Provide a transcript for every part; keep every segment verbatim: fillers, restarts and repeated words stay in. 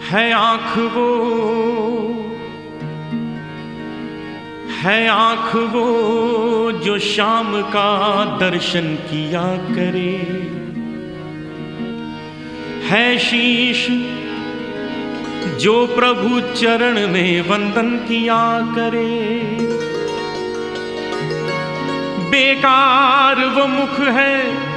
है आँख वो, है आँख वो जो शाम का दर्शन किया करे, है शीश जो प्रभु चरण में वंदन किया करे। बेकार वो मुख है,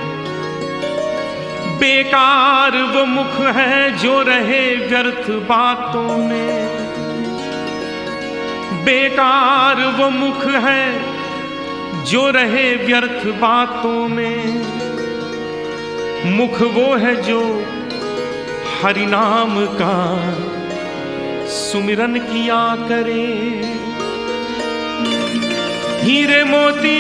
बेकार वो मुख है जो रहे व्यर्थ बातों में। बेकार वो मुख है जो रहे व्यर्थ बातों में। मुख वो है जो हरि नाम का सुमिरन किया करे। हीरे मोती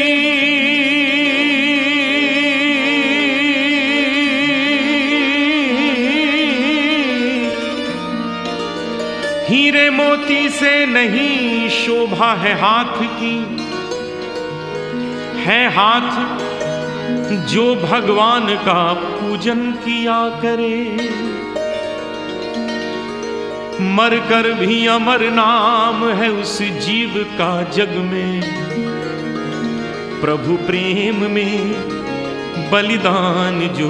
हीरे मोती से नहीं शोभा है हाथ की, है हाथ जो भगवान का पूजन किया करे। मरकर भी अमर नाम है उस जीव का जग में, प्रभु प्रेम में बलिदान जो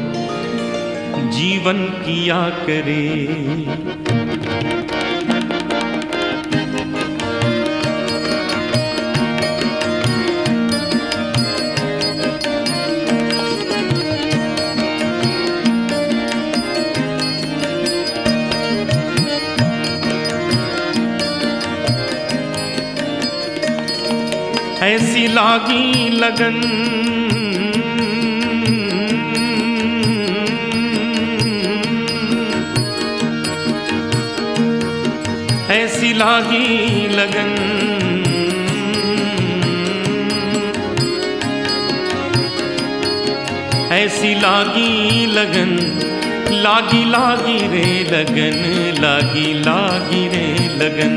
जीवन किया करे। ऐसी लागी लगन, ऐसी लागी लगन, ऐसी लागी लगन, लागी लागी रे लगन, लागी लागी रे लगन।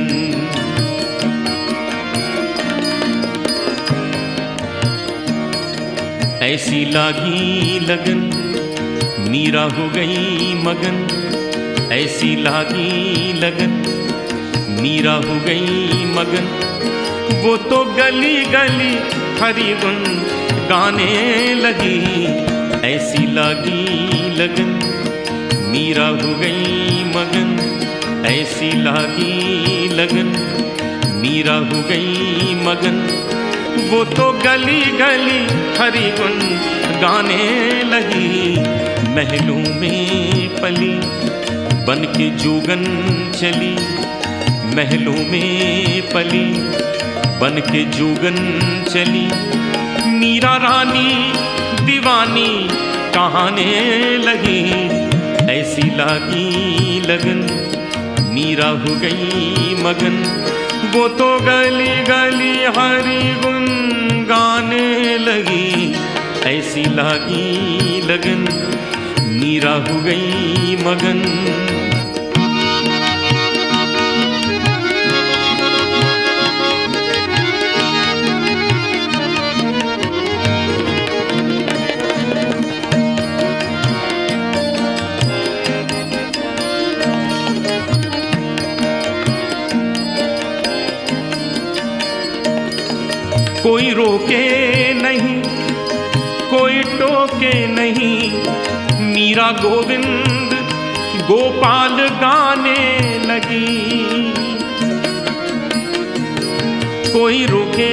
ऐसी लागी लगन, मीरा हो गई मगन। ऐसी लागी लगन, मीरा हो गई मगन। वो तो गली गली हरि गुण गाने लगी। ऐसी लागी लगन, मीरा हो गई मगन। ऐसी लागी लगन, मीरा हो गई मगन। वो तो गली गली हरि गुण गाने लगी। महलों में पली बन के जोगन चली, महलों में पली बन के जोगन चली। मीरा रानी दीवानी कहाने लगी। ऐसी लागी लगन, मीरा हो गई मगन। वो तो गली गली हरि गुण गाने लगी। ऐसी लागी लगन, मीरा हो गई मगन। कोई रोके नहीं, कोई टोके नहीं। मीरा गोविंद गोपाल गाने लगी। कोई रोके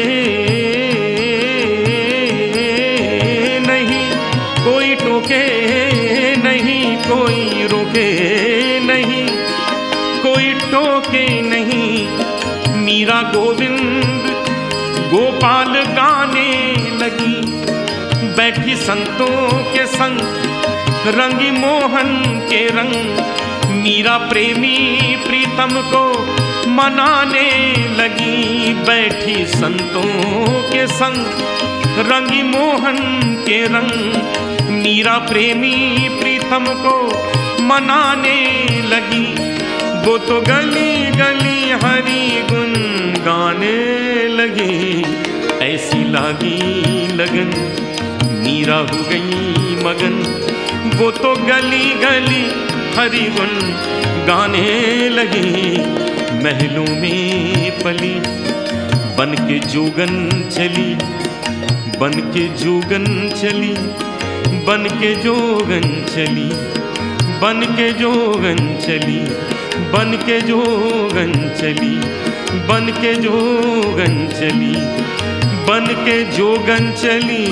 नहीं, कोई टोके नहीं, कोई रोके नहीं, कोई टोके नहीं। मीरा गोविंद गोपाल गाने लगी। बैठी संतों के संग रंगी मोहन के रंग। मीरा प्रेमी प्रीतम को मनाने लगी। बैठी संतों के संग रंगी मोहन के रंग। मीरा प्रेमी प्रीतम को मनाने लगी। वो तो गली गली हरि गुण गाने लगी। ऐसी लागी लगन, मीरा हो गई मगन। वो तो गली गली हरि गुण गाने लगी। महलों में पली बन के जोगन चली, बन के जोगन चली, बन के जोगन चली, बन के जोगन चली, बन के जोगन चली, बन के जोगन चली, बन के जोगन चली।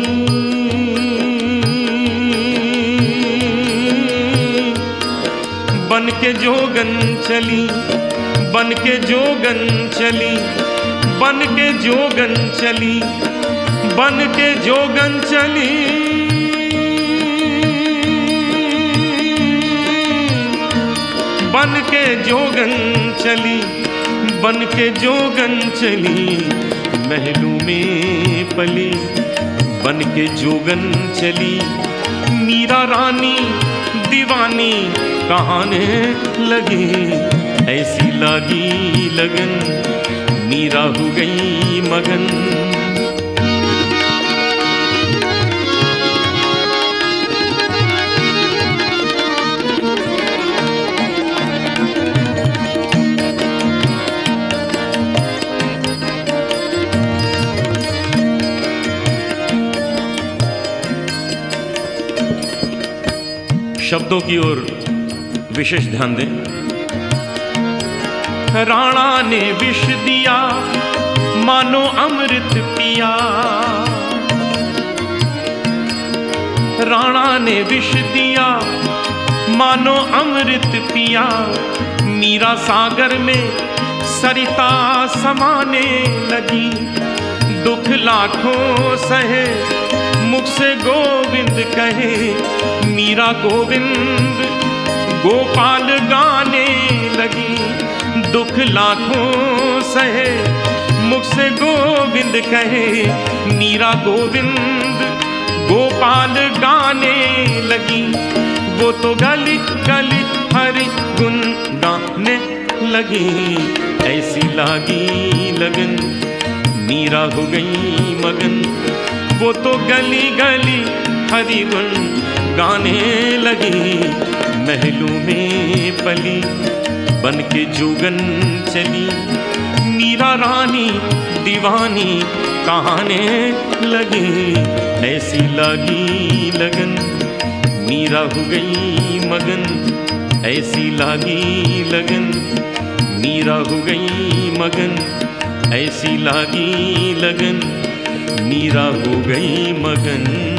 बन के जोगन चली, बन के जोगन चली, बन के जोगन चली, बन के जोगन चली। बन के जोगन चली, बन के जोगन चली। महलों में पली बन के जोगन चली। मीरा रानी दीवानी कहाने लगी, ऐसी लागी लगन मीरा हो गई मगन। शब्दों की ओर विशेष ध्यान दें। राणा ने विष दिया मानो अमृत पिया, राणा ने विष दिया मानो अमृत पिया। मीरा सागर में सरिता समाने लगी, दुख लाखों सहे मुख से गोविंद कहे। मीरा गोविंद गोपाल गाने लगी, दुख लाखों सहे मुख से गोविंद कहे। मीरा गोविंद गोपाल गाने लगी, वो तो गली गली हरि गुण गाने लगी। ऐसी लागी लगन मीरा हो गई मगन, वो तो गली गली हरि गुण गाने लगी। महलों में पली बन के जोगन चली, मीरा रानी दीवानी कहाने लगी। ऐसी लागी लगन मीरा हो गई मगन, ऐसी लागी लगन मीरा हो गई मगन, ऐसी लागी लगन मीरा हो गई मगन।